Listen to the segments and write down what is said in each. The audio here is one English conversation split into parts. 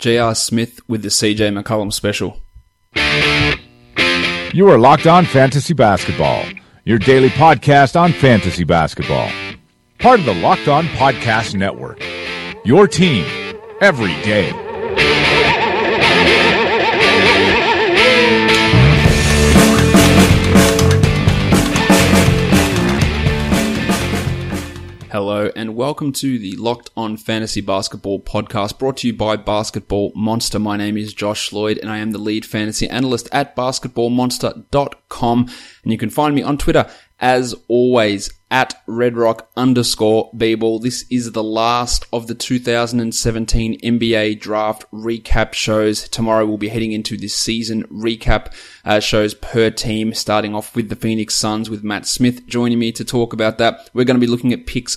J.R. Smith with the CJ McCollum special. You are Locked On Fantasy Basketball, your daily podcast on fantasy basketball. Part of the Locked On Podcast Network, your team every day. Hello and welcome to the Locked On Fantasy Basketball podcast brought to you by Basketball Monster. My name is Josh Lloyd and I am the lead fantasy analyst at basketballmonster.com, and you can find me on Twitter as always at redrock_bball. This is the last of the 2017 NBA draft recap shows. Tomorrow we'll be heading into the season recap shows per team, starting off with the Phoenix Suns with Matt Smith joining me to talk about that. We're going to be looking at picks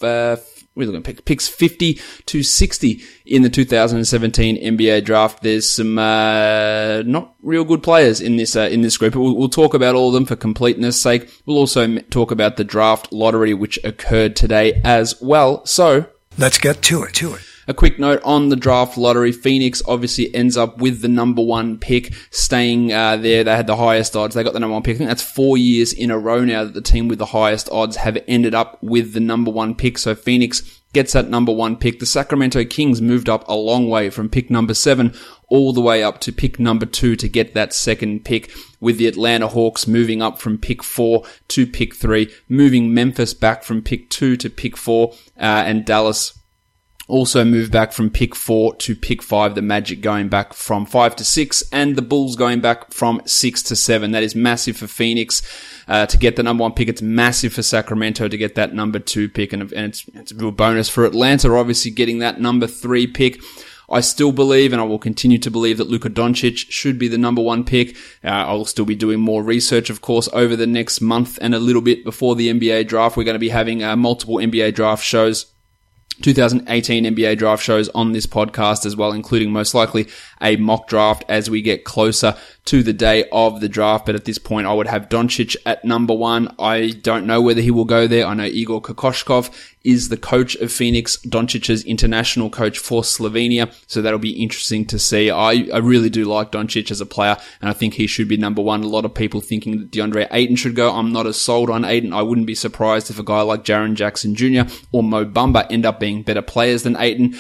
50 to 60 in the 2017 NBA draft. There's some not real good players in this group. We'll talk about all of them for completeness sake. We'll also talk about the draft lottery which occurred today as well. So let's get to it. A quick note on the draft lottery. Phoenix obviously ends up with the number one pick, staying there. They had the highest odds. They got the number one pick. I think that's 4 years in a row now that the team with the highest odds have ended up with the number one pick. So Phoenix gets that number one pick. The Sacramento Kings moved up a long way from pick number 7 all the way up to pick number 2 to get that second pick, with the Atlanta Hawks moving up from pick 4 to pick 3, moving Memphis back from pick 2 to pick 4, and Dallas also moved back from pick 4 to pick 5, the Magic going back from 5 to 6, and the Bulls going back from 6 to 7. That is massive for Phoenix to get the number 1 pick. It's massive for Sacramento to get that number 2 pick, and it's a real bonus for Atlanta, obviously getting that number 3 pick. I still believe, and I will continue to believe, that Luka Doncic should be the number 1 pick. I'll still be doing more research, of course, over the next month and a little bit before the NBA draft. We're going to be having multiple NBA draft shows, 2018 NBA draft shows on this podcast as well, including most likely a mock draft as we get closer to the day of the draft. But at this point, I would have Doncic at number 1. I don't know whether he will go there. I know Igor Kokoshkov is the coach of Phoenix, Doncic's international coach for Slovenia, so that'll be interesting to see. I really do like Doncic as a player, and I think he should be number 1. A lot of people thinking that DeAndre Ayton should go. I'm not as sold on Ayton. I wouldn't be surprised if a guy like Jaren Jackson Jr. or Mo Bamba end up being better players than Ayton.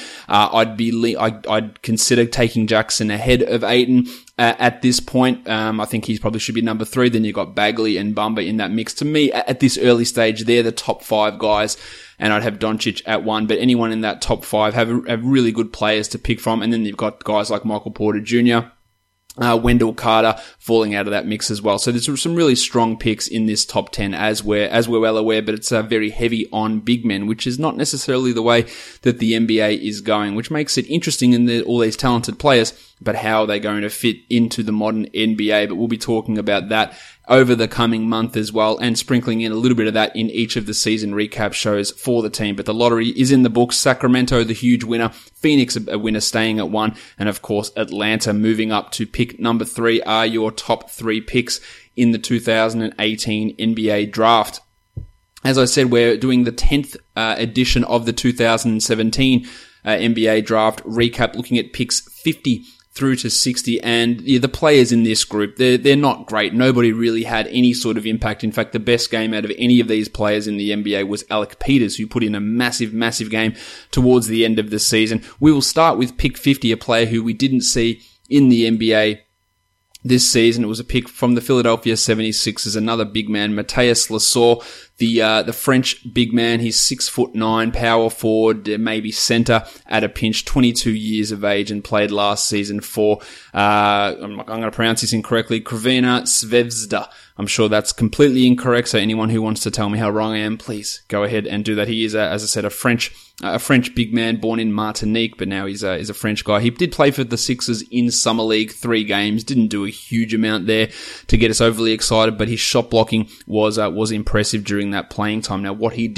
I'd consider taking Jackson ahead of Ayton. At this point, I think he probably should be number 3. Then you've got Bagley and Bamba in that mix. To me, at this early stage, they're the top 5 guys, and I'd have Doncic at 1. But anyone in that top 5 have really good players to pick from. And then you've got guys like Michael Porter Jr., Wendell Carter falling out of that mix as well. So there's some really strong picks in this top 10 as we're well aware, but it's very heavy on big men, which is not necessarily the way that the NBA is going, which makes it interesting in all these talented players, but how are they going to fit into the modern NBA? But we'll be talking about that over the coming month as well, and sprinkling in a little bit of that in each of the season recap shows for the team. But the lottery is in the books. Sacramento, the huge winner. Phoenix, a winner, staying at 1. And of course, Atlanta moving up to pick number 3 are your top 3 picks in the 2018 NBA draft. As I said, we're doing the 10th edition of the 2017 NBA draft recap, looking at picks 50 through to 60, and the players in this group, they're not great. Nobody really had any sort of impact. In fact, the best game out of any of these players in the NBA was Alec Peters, who put in a massive game towards the end of the season. We will start with pick 50, a player who we didn't see in the NBA this season. It was a pick from the Philadelphia 76ers, another big man, Matheus Lesor, the French big man. He's 6'9", power forward, maybe center at a pinch, 22 years of age, and played last season for, I'm going to pronounce this incorrectly, Crvena Zvezda. I'm sure that's completely incorrect, so anyone who wants to tell me how wrong I am, please go ahead and do that. He is, as I said, a French big man born in Martinique, but now he's a French guy. He did play for the Sixers in Summer League, 3 games, didn't do a huge amount there to get us overly excited, but his shot blocking was impressive during that playing time. Now, what he did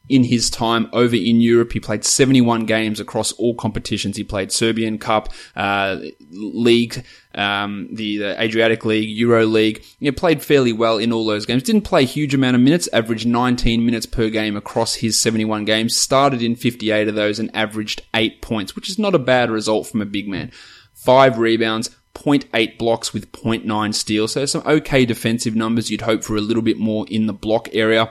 in his time over in Europe. He played 71 games across all competitions. He played Serbian Cup, League, the Adriatic League, Euro League. He played fairly well in all those games. Didn't play a huge amount of minutes, averaged 19 minutes per game across his 71 games. Started in 58 of those and averaged 8 points, which is not a bad result from a big man. 5 rebounds, 0.8 blocks with 0.9 steals. So some okay defensive numbers. You'd hope for a little bit more in the block area.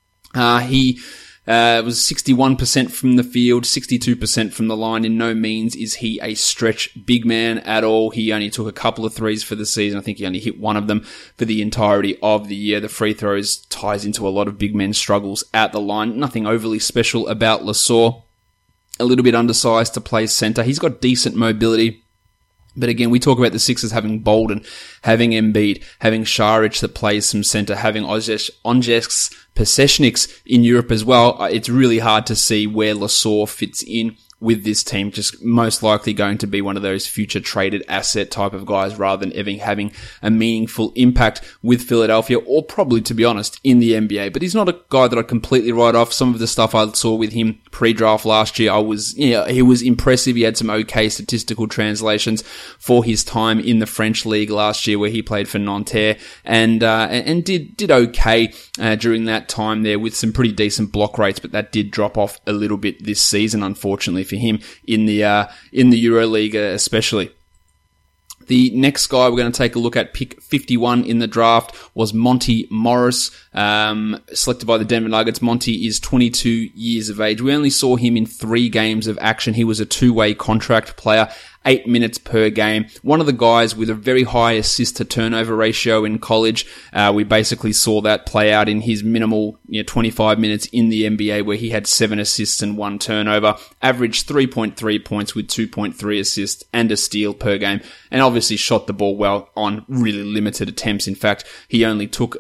He was 61% from the field, 62% from the line. In no means is he a stretch big man at all. He only took a couple of threes for the season. I think he only hit one of them for the entirety of the year. The free throws ties into a lot of big men's struggles at the line. Nothing overly special about Lasor. A little bit undersized to play center. He's got decent mobility. But again, we talk about the Sixers having Bolden, having Embiid, having Šarić that plays some center, having Onjes Pasečniks in Europe as well. It's really hard to see where Lasor fits in with this team. Just most likely going to be one of those future traded asset type of guys rather than ever having a meaningful impact with Philadelphia or probably, to be honest, in the NBA. But he's not a guy that I completely write off. Some of the stuff I saw with him pre-draft last year, he was impressive. He had some okay statistical translations for his time in the French league last year where he played for Nanterre and did okay during that time there with some pretty decent block rates, but that did drop off a little bit this season, unfortunately for him in the EuroLeague especially. The next guy we're going to take a look at, pick 51 in the draft, was Monte Morris, selected by the Denver Nuggets. Monte is 22 years of age. We only saw him in 3 games of action. He was a 2-way contract player, 8 minutes per game. One of the guys with a very high assist to turnover ratio in college. We basically saw that play out in his minimal 25 minutes in the NBA where he had 7 assists and 1 turnover, averaged 3.3 points with 2.3 assists and a steal per game, and obviously shot the ball well on really limited attempts. In fact, he only took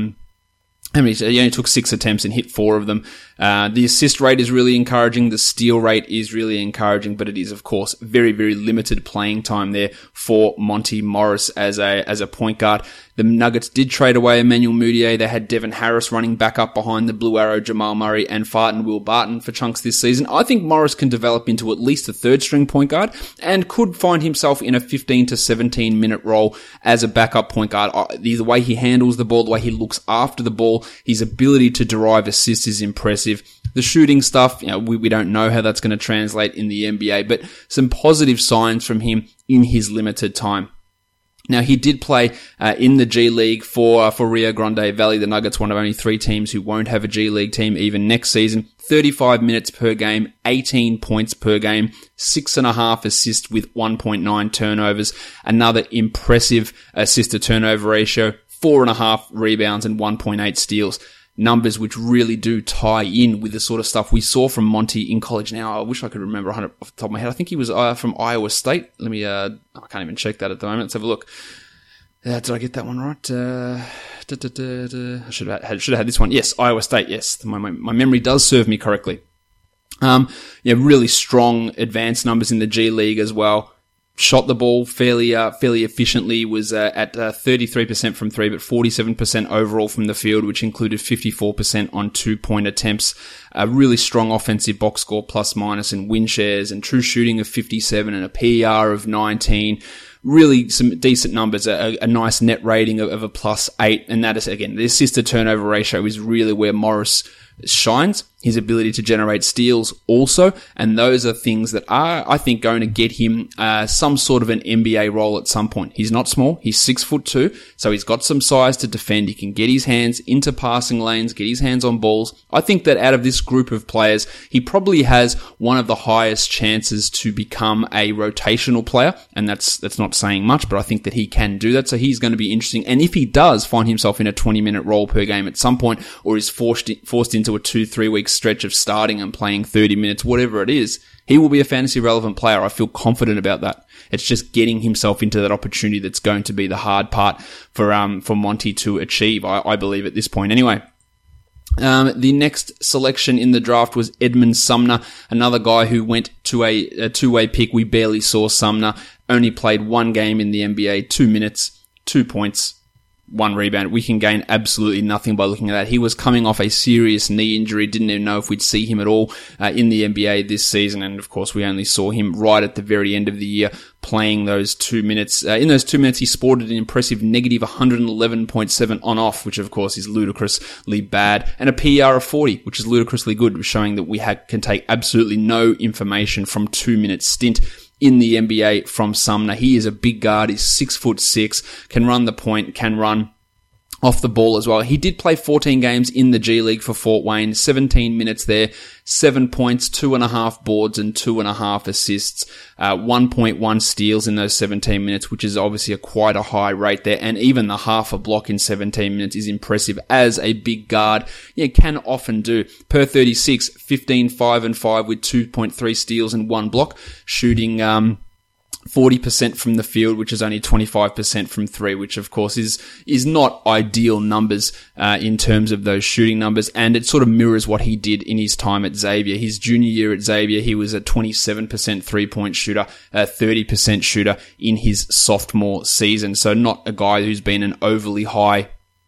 he only took 6 attempts and hit 4 of them. The assist rate is really encouraging. The steal rate is really encouraging, but it is, of course, very, very limited playing time there for Monte Morris as a point guard. The Nuggets did trade away Emmanuel Mudiay. They had Devin Harris running back up behind the Blue Arrow, Jamal Murray and Farton Will Barton for chunks this season. I think Morris can develop into at least a 3rd string point guard and could find himself in a 15 to 17 minute role as a backup point guard. The way he handles the ball, the way he looks after the ball, his ability to derive assists is impressive. The shooting stuff, we don't know how that's going to translate in the NBA, but some positive signs from him in his limited time. Now, he did play in the G League for Rio Grande Valley. The Nuggets, one of only 3 teams who won't have a G League team even next season. 35 minutes per game, 18 points per game, 6.5 assists with 1.9 turnovers. Another impressive assist to turnover ratio, 4.5 rebounds and 1.8 steals. Numbers which really do tie in with the sort of stuff we saw from Monte in college. Now, I wish I could remember 100 off the top of my head. I think he was from Iowa State. Let me, I can't even check that at the moment. Let's have a look. Did I get that one right? I should have had this one. Yes, Iowa State. Yes, my memory does serve me correctly. Really strong advanced numbers in the G League as well. Shot the ball fairly efficiently, was at 33% from 3, but 47% overall from the field, which included 54% on 2-point attempts. A really strong offensive box score, plus minus, and win shares, and true shooting of 57 and a PER of 19. Really some decent numbers, a nice net rating of a +8, and that is, again, the assist to turnover ratio is really where Morris shines. His ability to generate steals also, and those are things that are, I think, going to get him some sort of an NBA role at some point. He's not small. He's 6'2", so he's got some size to defend. He can get his hands into passing lanes, get his hands on balls. I think that out of this group of players, he probably has one of the highest chances to become a rotational player, and that's not saying much, but I think that he can do that, so he's going to be interesting. And if he does find himself in a 20-minute role per game at some point, or is forced into a 2-3 week stretch of starting and playing 30 minutes, whatever it is, he will be a fantasy relevant player. I feel confident about that. It's just getting himself into that opportunity that's going to be the hard part for Monte to achieve, I believe at this point anyway. The next selection in the draft was Edmund Sumner, another guy who went to a 2-way pick. We barely saw Sumner, only played 1 game in the NBA, 2 minutes, 2 points, 1 rebound. We can gain absolutely nothing by looking at that. He was coming off a serious knee injury. Didn't even know if we'd see him at all in the NBA this season. And of course, we only saw him right at the very end of the year playing those 2 minutes. In those 2 minutes, he sported an impressive negative 111.7 on off, which of course is ludicrously bad, and a PER of 40, which is ludicrously good, showing that we can take absolutely no information from 2 minute stint in the NBA from Sumner. He is a big guard. He's 6'6", can run the point, can run off the ball as well. He did play 14 games in the G League for Fort Wayne, 17 minutes there, 7 points, 2.5 boards, and 2.5 assists, 1.1 steals in those 17 minutes, which is obviously quite a high rate there. And even the half a block in 17 minutes is impressive as a big guard. Can often do. Per 36, 15, 5 and 5 with 2.3 steals and 1 block, shooting, 40% from the field, which is only 25% from 3, which of course is not ideal numbers in terms of those shooting numbers, and it sort of mirrors what he did in his time at Xavier. His junior year at Xavier, he was a 27% 3-point shooter, a 30% shooter in his sophomore season, so not a guy who's been an overly high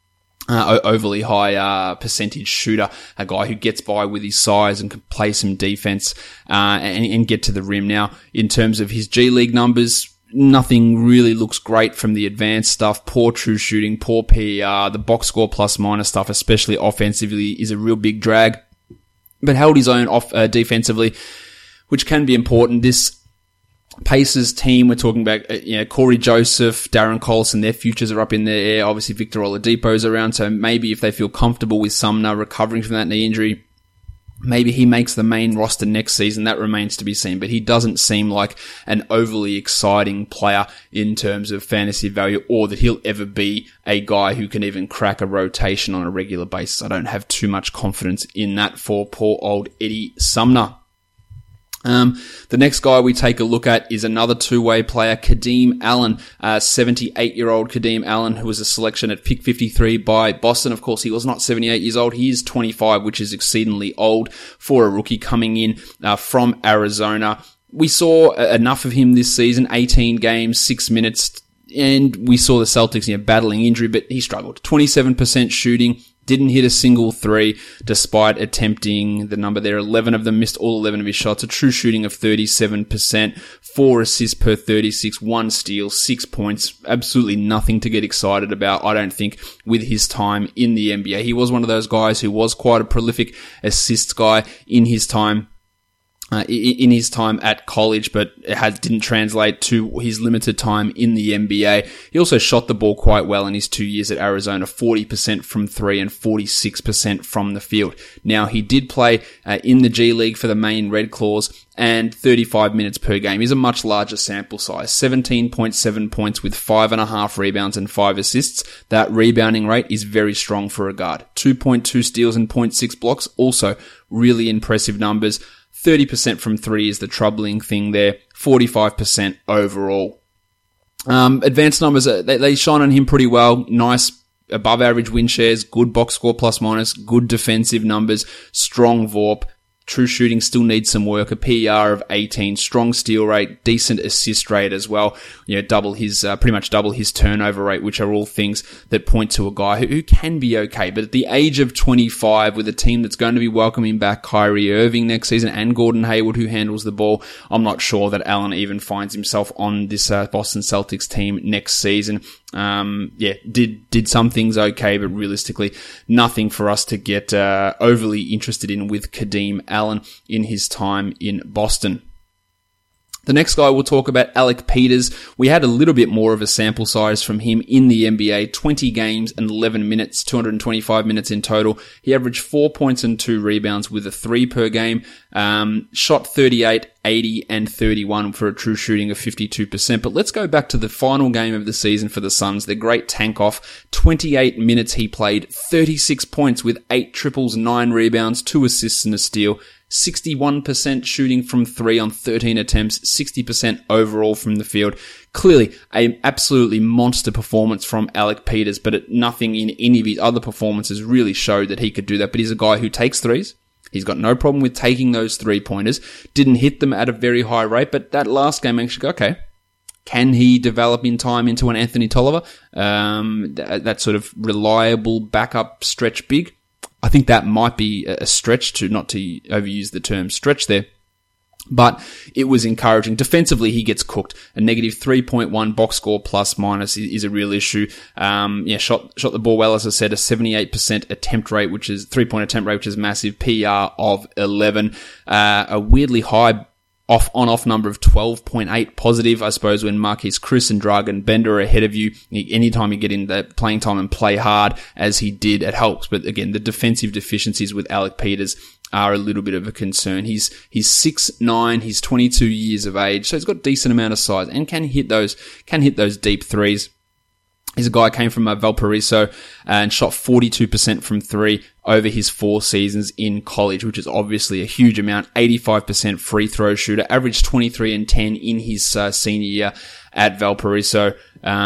percentage shooter, a guy who gets by with his size and can play some defense and get to the rim. Now, in terms of his G League numbers, nothing really looks great from the advanced stuff. Poor true shooting, poor PER, the box score plus minus stuff, especially offensively, is a real big drag. But held his own defensively, which can be important. This Pacers team, we're talking about, Corey Joseph, Darren Collison, their futures are up in the air. Obviously, Victor Oladipo's around, so maybe if they feel comfortable with Sumner recovering from that knee injury, maybe he makes the main roster next season. That remains to be seen, but he doesn't seem like an overly exciting player in terms of fantasy value, or that he'll ever be a guy who can even crack a rotation on a regular basis. I don't have too much confidence in that for poor old Eddie Sumner. The next guy we take a look at is another two-way player, Kadeem Allen, 78-year-old Kadeem Allen, who was a selection at pick 53 by Boston. Of course, he was not 78 years old. He is 25, which is exceedingly old for a rookie coming in from Arizona. We saw enough of him this season, 18 games, 6 minutes, and we saw the Celtics battling injury, but he struggled. 27% shooting. Didn't hit a single 3 despite attempting the number there. 11 of them, missed all 11 of his shots. A true shooting of 37%, 4 assists per 36, 1 steal, 6 points. Absolutely nothing to get excited about, I don't think, with his time in the NBA. He was one of those guys who was quite a prolific assist guy in his time. At college, but it didn't translate to his limited time in the NBA. He also shot the ball quite well in his 2 years at Arizona, 40% from 3 and 46% from the field. Now, he did play in the G League for the Maine Red Claws, and 35 minutes per game is a much larger sample size. 17.7 points with 5.5 rebounds and 5 assists. That rebounding rate is very strong for a guard. 2.2 steals and 0.6 blocks, also really impressive numbers. 30% from 3 is the troubling thing there. 45% overall. Advanced numbers, they shine on him pretty well. Nice above average win shares, good box score plus minus, good defensive numbers, strong VORP. True shooting still needs some work. A PER of 18, strong steal rate, decent assist rate as well. Pretty much double his turnover rate, which are all things that point to a guy who can be okay. But at the age of 25, with a team that's going to be welcoming back Kyrie Irving next season and Gordon Hayward, who handles the ball, I'm not sure that Allen even finds himself on this Boston Celtics team next season. Did some things okay, but realistically, nothing for us to get overly interested in with Kadeem Allen in his time in Boston. The next guy we'll talk about, Alec Peters. We had a little bit more of a sample size from him in the NBA, 20 games and 11 minutes, 225 minutes in total. He averaged 4 points and 2 rebounds with a 3 per game, shot 38, 80 and 31 for a true shooting of 52%. But let's go back to the final game of the season for the Suns, their great tank off. 28 minutes he played, 36 points with 8 triples, 9 rebounds, 2 assists and a steal. 61% shooting from 3 on 13 attempts, 60% overall from the field. Clearly, an absolutely monster performance from Alec Peters, but nothing in any of his other performances really showed that he could do that. But he's a guy who takes threes. He's got no problem with taking those 3-pointers. Didn't hit them at a very high rate, but that last game actually, okay, Can he develop in time into an Anthony Tolliver? That sort of reliable backup stretch big? I think that might be a stretch, not to overuse the term stretch there. But it was encouraging. Defensively, he gets cooked. A negative 3.1 box score plus minus is a real issue. Shot the ball well, as I said, a 78% attempt rate, which is 3-point attempt rate, which is massive. PR of 11. A weirdly high on-off number of 12.8 positive, I suppose, when Marquise Chris and Dragan Bender are ahead of you. Anytime you get in the playing time and play hard, as he did, it helps. But again, the defensive deficiencies with Alec Peters are a little bit of a concern. He's 6'9", he's 22 years of age, so he's got a decent amount of size and can hit those deep threes. He's a guy who came from Valparaiso and shot 42% from three over his 4 seasons in college, which is obviously a huge amount. 85% free throw shooter, averaged 23 and 10 in his senior year at Valparaiso.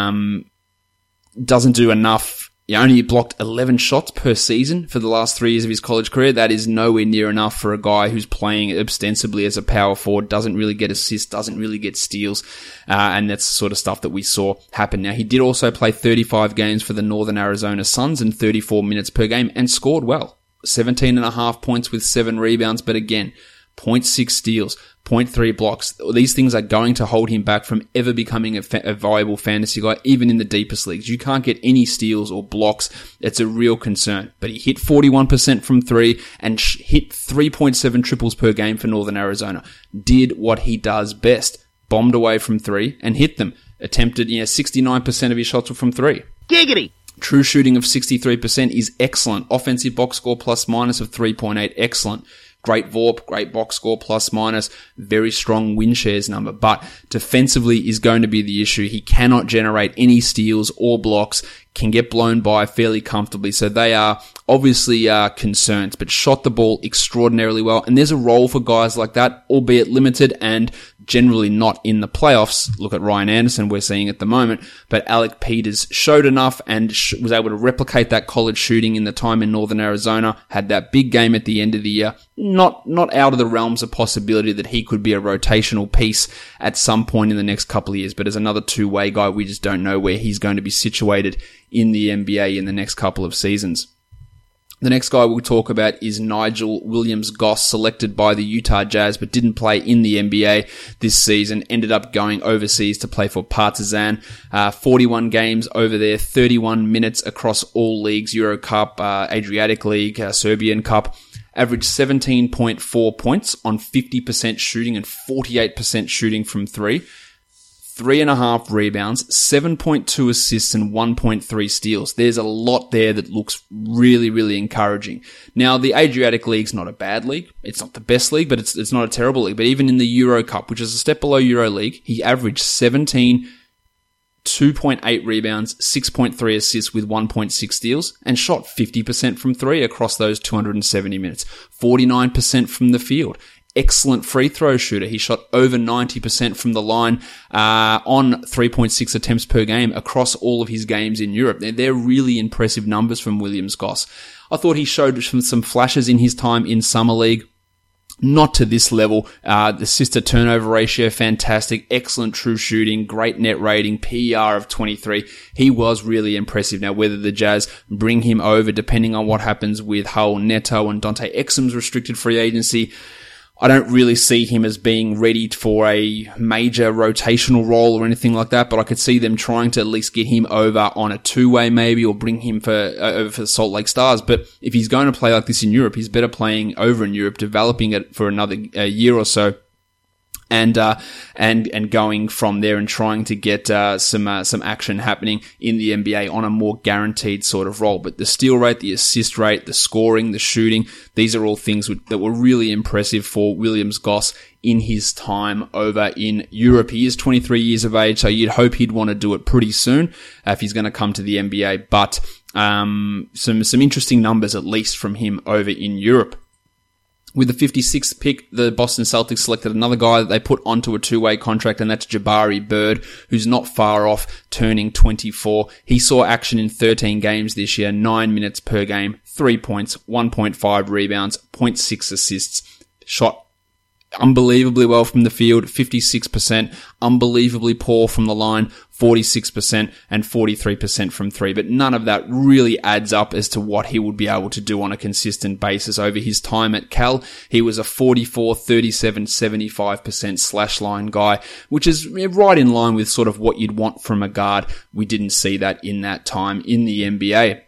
Doesn't do enough. He only blocked 11 shots per season for the last 3 years of his college career. That is nowhere near enough for a guy who's playing ostensibly as a power forward, doesn't really get assists, doesn't really get steals, and that's the sort of stuff that we saw happen. Now, he did also play 35 games for the Northern Arizona Suns and 34 minutes per game and scored well. 17.5 points with 7 rebounds, but again, 0.6 steals, 0.3 blocks. These things are going to hold him back from ever becoming a viable fantasy guy, even in the deepest leagues. You can't get any steals or blocks. It's a real concern. But he hit 41% from 3 and hit 3.7 triples per game for Northern Arizona. Did what he does best. Bombed away from 3 and hit them. Attempted, 69% of his shots were from 3. Giggity! True shooting of 63% is excellent. Offensive box score plus minus of 3.8, excellent. Great VORP, great box score plus minus, very strong win shares number, but defensively is going to be the issue. He cannot generate any steals or blocks, can get blown by fairly comfortably, so they are obviously concerns, but shot the ball extraordinarily well, and there's a role for guys like that, albeit limited and generally not in the playoffs. Look at Ryan Anderson, we're seeing at the moment, but Alec Peters showed enough and was able to replicate that college shooting in the time in Northern Arizona, had that big game at the end of the year. Not out of the realms of possibility that he could be a rotational piece at some point in the next couple of years, but as another two-way guy, we just don't know where he's going to be situated in the NBA in the next couple of seasons. The next guy we'll talk about is Nigel Williams-Goss, selected by the Utah Jazz, but didn't play in the NBA this season, ended up going overseas to play for Partizan. 41 games over there, 31 minutes across all leagues, Euro Cup, Adriatic League, Serbian Cup. Averaged 17.4 points on 50% shooting and 48% shooting from 3. 3.5 rebounds, 7.2 assists, and 1.3 steals. There's a lot there that looks really, really encouraging. Now, the Adriatic League's not a bad league. It's not the best league, but it's not a terrible league. But even in the Euro Cup, which is a step below Euro League, he averaged 2.8 rebounds, 6.3 assists with 1.6 steals, and shot 50% from 3 across those 270 minutes. 49% from the field. Excellent free throw shooter. He shot over 90% from the line on 3.6 attempts per game across all of his games in Europe. They're really impressive numbers from Williams-Goss. I thought he showed some flashes in his time in Summer League. Not to this level. The assist to turnover ratio, fantastic. Excellent true shooting. Great net rating. PER of 23. He was really impressive. Now, whether the Jazz bring him over, depending on what happens with Raul Neto and Dante Exum's restricted free agency, I don't really see him as being ready for a major rotational role or anything like that, but I could see them trying to at least get him over on a two-way maybe, or bring him over for the Salt Lake Stars. But if he's going to play like this in Europe, he's better playing over in Europe, developing it for another year or so. And going from there and trying to get some action happening in the NBA on a more guaranteed sort of role. But the steal rate, the assist rate, the scoring, the shooting, these are all things that were really impressive for Williams-Goss in his time over in Europe. He is 23 years of age, so you'd hope he'd want to do it pretty soon if he's going to come to the NBA. But some interesting numbers at least from him over in Europe. With the 56th pick, the Boston Celtics selected another guy that they put onto a two-way contract, and that's Jabari Bird, who's not far off turning 24. He saw action in 13 games this year, 9 minutes per game, 3 points, 1.5 rebounds, 0.6 assists, shot unbelievably well from the field, 56%, unbelievably poor from the line, 46%, and 43% from three. But none of that really adds up as to what he would be able to do on a consistent basis over his time at Cal. He was a 44, 37, 75% slash line guy, which is right in line with sort of what you'd want from a guard. We didn't see that in that time in the NBA.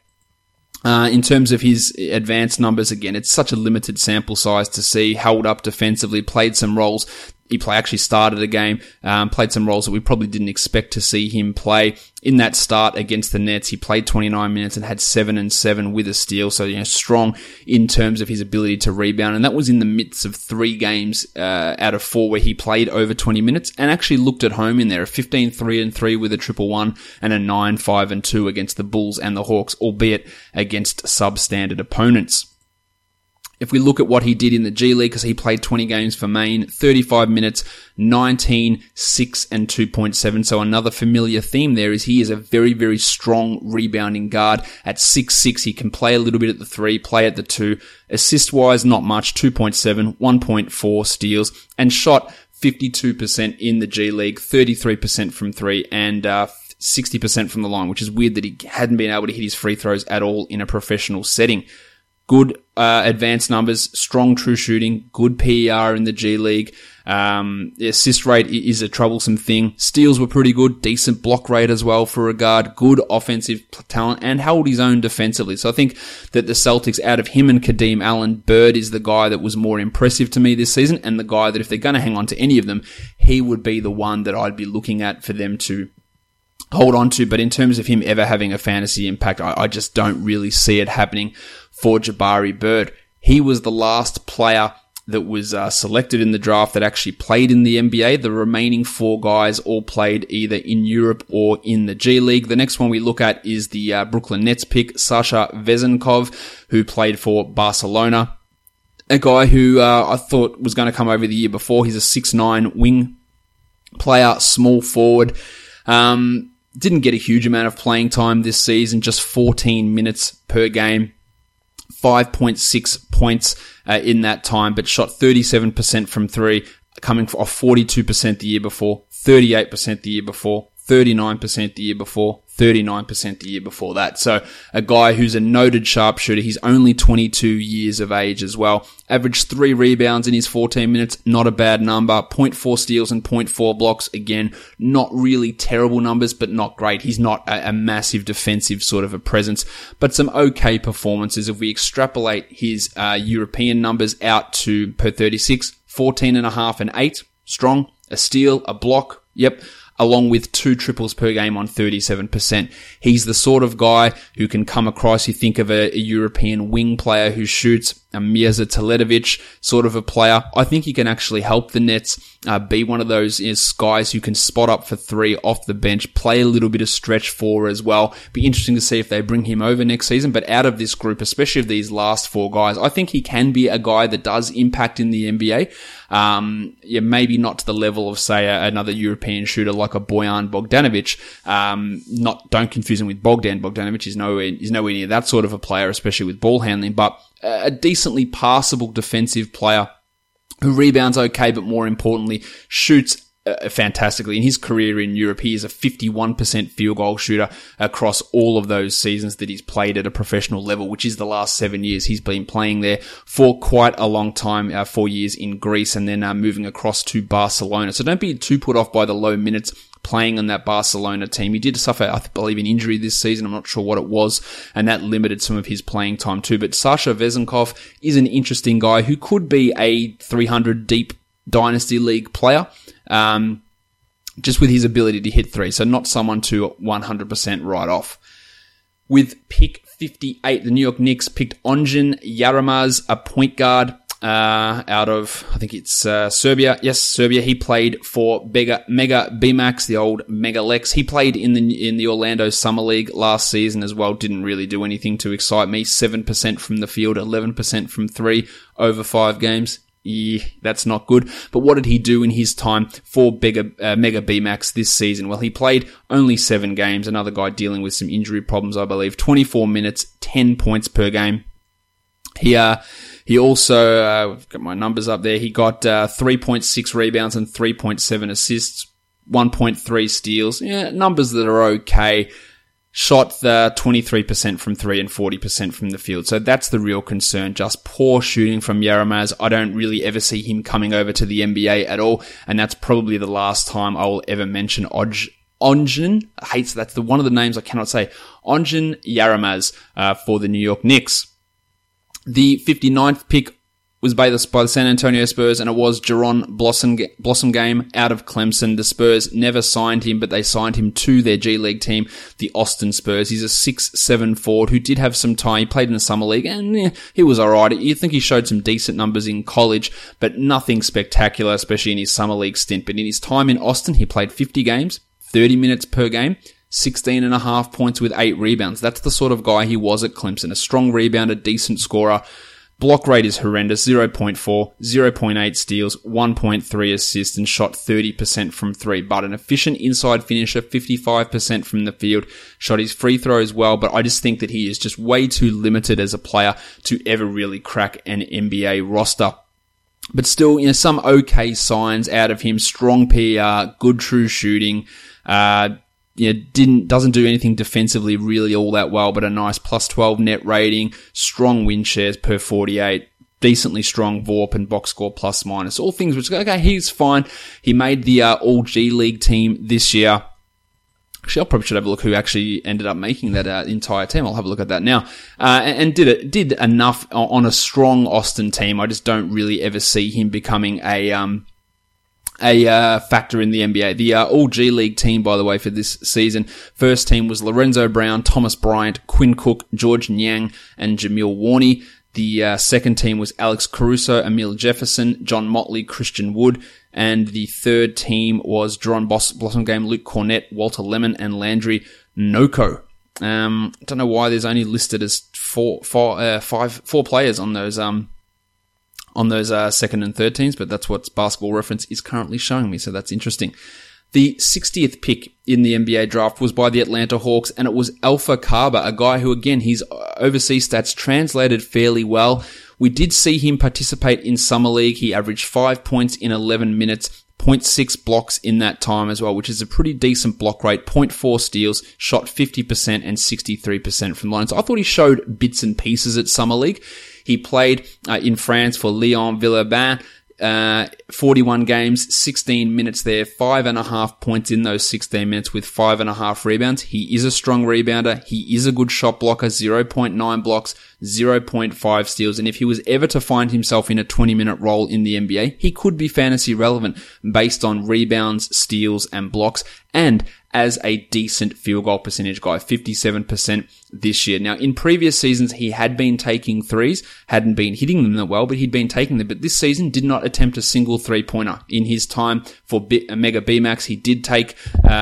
In terms of his advanced numbers, again, it's such a limited sample size to see. Held up defensively, played some roles. He actually started a game, played some roles that we probably didn't expect to see him play. In that start against the Nets, he played 29 minutes and had 7 and 7 with a steal. So, strong in terms of his ability to rebound. And that was in the midst of 3 games out of 4 where he played over 20 minutes and actually looked at home in there. A 15-3-3 with a 1-1 and a 9-5-2 against the Bulls and the Hawks, albeit against substandard opponents. If we look at what he did in the G League, because he played 20 games for Maine, 35 minutes, 19, 6, and 2.7. So another familiar theme there is he is a very, very strong rebounding guard. At 6'6", he can play a little bit at the 3, play at the 2. Assist-wise, not much, 2.7, 1.4 steals, and shot 52% in the G League, 33% from 3, and 60% from the line, which is weird that he hadn't been able to hit his free throws at all in a professional setting. Good advanced numbers, strong true shooting, good PER in the G League. The assist rate is a troublesome thing. Steals were pretty good, decent block rate as well for a guard, good offensive talent, and held his own defensively. So I think that the Celtics, out of him and Kadeem Allen, Bird is the guy that was more impressive to me this season, and the guy that if they're going to hang on to any of them, he would be the one that I'd be looking at for them to hold on to. But in terms of him ever having a fantasy impact, I just don't really see it happening for Jabari Bird. He was the last player that was selected in the draft that actually played in the NBA. The remaining 4 guys all played either in Europe or in the G League. The next one we look at is the Brooklyn Nets pick, Sasha Vezenkov, who played for Barcelona. A guy who I thought was going to come over the year before. He's a 6'9" wing player, small forward. Didn't get a huge amount of playing time this season, just 14 minutes per game. 5.6 points in that time, but shot 37% from 3, coming off 42% the year before, 38% the year before, 39% the year before, 39% the year before that. So a guy who's a noted sharpshooter. He's only 22 years of age as well. Averaged 3 rebounds in his 14 minutes. Not a bad number. 0.4 steals and 0.4 blocks. Again, not really terrible numbers, but not great. He's not a massive defensive sort of a presence, but some okay performances. If we extrapolate his European numbers out to per 36, 14.5 and 8. Strong. A steal, a block. Yep. Along with 2 triples per game on 37%. He's the sort of guy who can come across, you think of a European wing player who shoots, a Mirza Teletovic sort of a player. I think he can actually help the Nets be one of those guys who can spot up for 3 off the bench, play a little bit of stretch 4 as well. Be interesting to see if they bring him over next season. But out of this group, especially of these last 4 guys, I think he can be a guy that does impact in the NBA. Maybe not to the level of, say, another European shooter like a Bojan Bogdanovic. Don't confuse him with Bogdan Bogdanovic. He's nowhere near that sort of a player, especially with ball handling, but a decently passable defensive player who rebounds okay, but more importantly, shoots fantastically. In his career in Europe, he is a 51% field goal shooter across all of those seasons that he's played at a professional level, which is the last 7 years. He's been playing there for quite a long time, 4 years in Greece, and then moving across to Barcelona. So don't be too put off by the low minutes playing on that Barcelona team. He did suffer, I believe, an injury this season. I'm not sure what it was, and that limited some of his playing time too. But Sasha Vezenkov is an interesting guy who could be a 300 deep Dynasty League player, just with his ability to hit 3. So not someone to 100% write off. With pick 58, the New York Knicks picked Onjin Yaramaz, a point guard out of, I think it's Serbia. Yes, Serbia. He played for Mega BMAX, the old Mega Lex. He played in the Orlando Summer League last season as well. Didn't really do anything to excite me. 7% from the field, 11% from 3 over 5 games. Yeah, that's not good. But what did he do in his time for Mega BMAX this season? Well, he played only 7 games. Another guy dealing with some injury problems, I believe. 24 minutes, 10 points per game. He He also, I've got my numbers up there, he got 3.6 rebounds and 3.7 assists, 1.3 steals. Yeah, numbers that are okay. Shot 23% from 3 and 40% from the field. So that's the real concern. Just poor shooting from Yaramaz. I don't really ever see him coming over to the NBA at all. And that's probably the last time I will ever mention Ongen. That's one of the names I cannot say. Ongen Yaramaz, for the New York Knicks. The 59th pick was by the San Antonio Spurs, and it was Jaron Blossomgame out of Clemson. The Spurs never signed him, but they signed him to their G League team, the Austin Spurs. He's a 6'7" forward who did have some time. He played in the summer league, and he was alright. You think he showed some decent numbers in college, but nothing spectacular, especially in his summer league stint. But in his time in Austin, he played 50 games, 30 minutes per game, 16.5 points with 8 rebounds. That's the sort of guy he was at Clemson. A strong rebounder, decent scorer. Block rate is horrendous, 0.4, 0.8 steals, 1.3 assists, and shot 30% from 3. But an efficient inside finisher, 55% from the field. Shot his free throws well, but I just think that he is just way too limited as a player to ever really crack an NBA roster. But still, some okay signs out of him. Strong PR, good true shooting, doesn't do anything defensively really all that well, but a nice plus 12 net rating, strong win shares per 48, decently strong VORP and box score plus minus, all things which, okay, he's fine. He made the All G League team this year. Actually, I probably should have a look who actually ended up making that entire team. I'll have a look at that now. And did enough on a strong Austin team. I just don't really ever see him becoming a factor in the NBA. The All G League team, by the way, for this season, first team was Lorenzo Brown, Thomas Bryant, Quinn Cook, George Niang, and Jamil Warney. The second team was Alex Caruso, Emil Jefferson, John Motley, Christian Wood, and the third team was Jaron Blossomgame, Luke Cornett, Walter Lemon, and Landry Noko. Don't know why there's only listed as four players on those second and third teams, but that's what Basketball Reference is currently showing me, so that's interesting. The 60th pick in the NBA draft was by the Atlanta Hawks, and it was Alpha Kaba, a guy who, again, his overseas stats translated fairly well. We did see him participate in Summer League. He averaged 5 points in 11 minutes, 0.6 blocks in that time as well, which is a pretty decent block rate, 0.4 steals, shot 50% and 63% from the line. So I thought he showed bits and pieces at Summer League. He played in France for Lyon Villeurbanne, 41 games, 16 minutes there, 5.5 points in those 16 minutes with 5.5 rebounds. He is a strong rebounder. He is a good shot blocker, 0.9 blocks, 0.5 steals. And if he was ever to find himself in a 20-minute role in the NBA, he could be fantasy relevant based on rebounds, steals, and blocks, and as a decent field goal percentage guy, 57% this year. Now, in previous seasons, he had been taking threes, hadn't been hitting them that well, but he'd been taking them. But this season, did not attempt a single three-pointer. In his time for Mega BMAX, he did take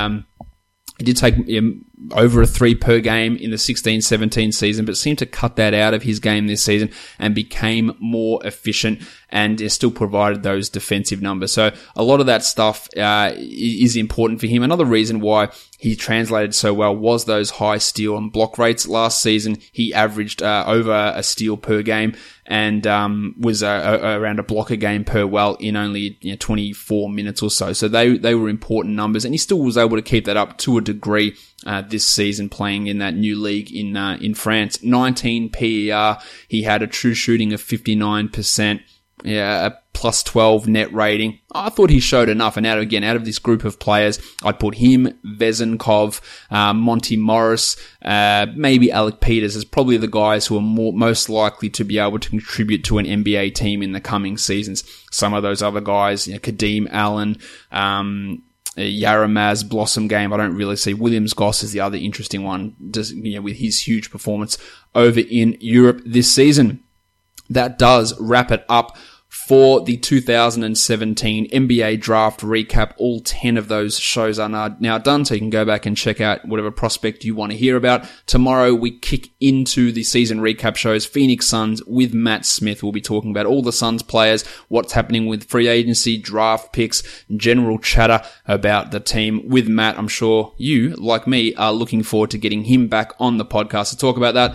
over a 3 per game in the 16-17 season, but seemed to cut that out of his game this season and became more efficient and still provided those defensive numbers. So a lot of that stuff is important for him. Another reason why he translated so well was those high steal and block rates. Last season, he averaged over a steal per game and was around a block a game per well in only 24 minutes or so. So they were important numbers, and he still was able to keep that up to a degree this season playing in that new league in France. 19 PER. He had a true shooting of 59%. Yeah, a plus 12 net rating. I thought he showed enough, and out of this group of players, I'd put him, Vezenkov, Monty Morris, maybe Alec Peters as probably the guys who are most likely to be able to contribute to an NBA team in the coming seasons. Some of those other guys, Kadeem Allen, Yaramaz, Blossomgame, I don't really see. Williams Goss is the other interesting one, just, with his huge performance over in Europe this season. That does wrap it up for the 2017 NBA Draft Recap. All 10 of those shows are now done, so you can go back and check out whatever prospect you want to hear about. Tomorrow, we kick into the season recap shows. Phoenix Suns with Matt Smith. We'll be talking about all the Suns players, what's happening with free agency, draft picks, general chatter about the team with Matt. I'm sure you, like me, are looking forward to getting him back on the podcast to talk about that.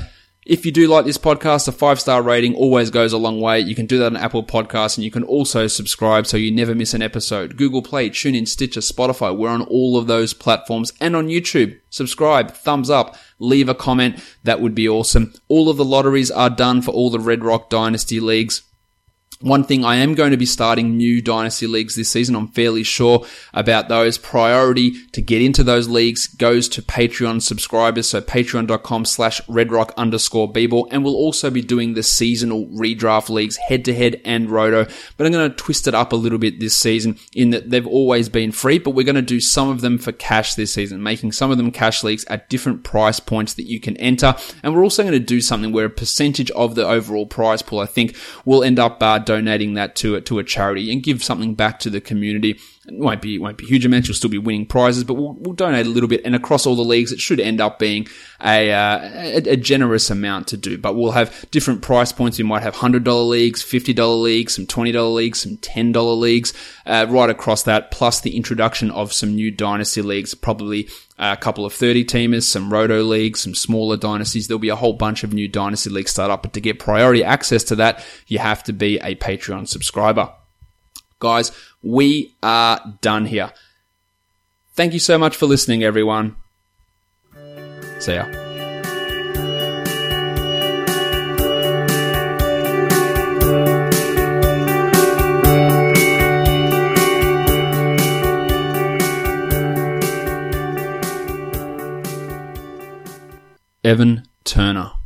If you do like this podcast, a 5-star rating always goes a long way. You can do that on Apple Podcasts, and you can also subscribe so you never miss an episode. Google Play, TuneIn, Stitcher, Spotify. We're on all of those platforms and on YouTube. Subscribe, thumbs up, leave a comment. That would be awesome. All of the lotteries are done for all the Red Rock Dynasty leagues. One thing, I am going to be starting new Dynasty leagues this season. I'm fairly sure about those. Priority to get into those leagues goes to Patreon subscribers. So patreon.com/redrock_bball. And we'll also be doing the seasonal redraft leagues, head-to-head and roto. But I'm going to twist it up a little bit this season in that they've always been free, but we're going to do some of them for cash this season, making some of them cash leagues at different price points that you can enter. And we're also going to do something where a percentage of the overall prize pool, I think, will end up donating that to a charity and give something back to the community. It won't be huge amounts. You'll still be winning prizes, but we'll donate a little bit. And across all the leagues, it should end up being a generous amount to do. But we'll have different price points. We might have $100 leagues, $50 leagues, some $20 leagues, some $10 leagues, right across that, plus the introduction of some new dynasty leagues, probably a couple of 30-teamers, some roto leagues, some smaller dynasties. There'll be a whole bunch of new dynasty leagues start up, but to get priority access to that, you have to be a Patreon subscriber. Guys, we are done here. Thank you so much for listening, everyone. See ya. Evan Turner.